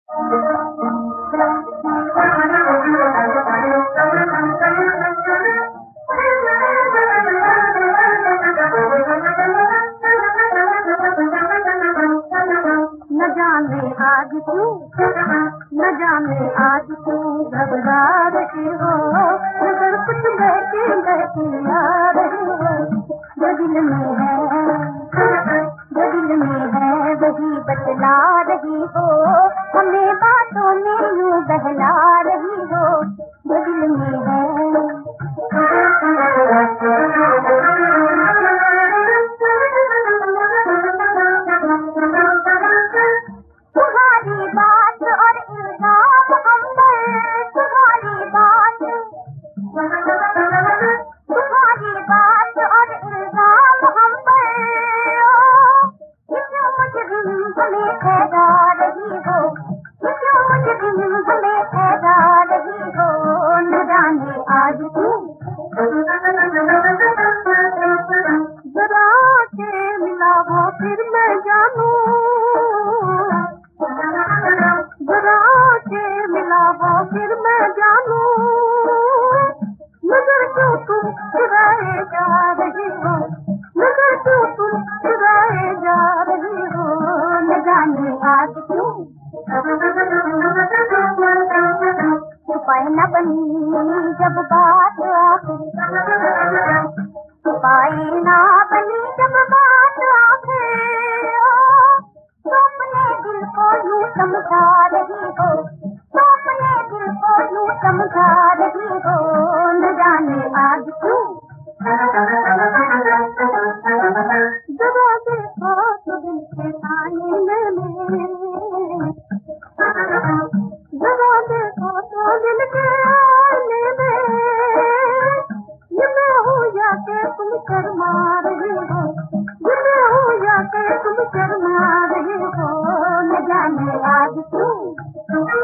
आज क्यों न जाने आज क्यों घबरा रही हो, नजर कुछ बहकी बहकी आ रही हो। जो दिल में है वही बतला रही हो, हमें बातों में यूं बहला रही हो। जो दिल में है फिर मैं जानू, मगर क्यों तुम चुराए जा रही हो, मगर क्यों तुम चुराए जा रही हो। न जाने आज क्यों छुपाए न बनी जब बात आखिर, छुपाए ना बनी जब बात आखिर। तो अपने दिल को यूं समझा रही हो, समझा रही हो। न जाने आज क्यों जरा देखो तो दिल के आईने में, जरा देखो तो दिल के आईने में, ये मैं हूँ या के तुम शर्मा रही हो, ये मैं हूँ या के तुम शर्मा रही हो। न जाने आज क्यों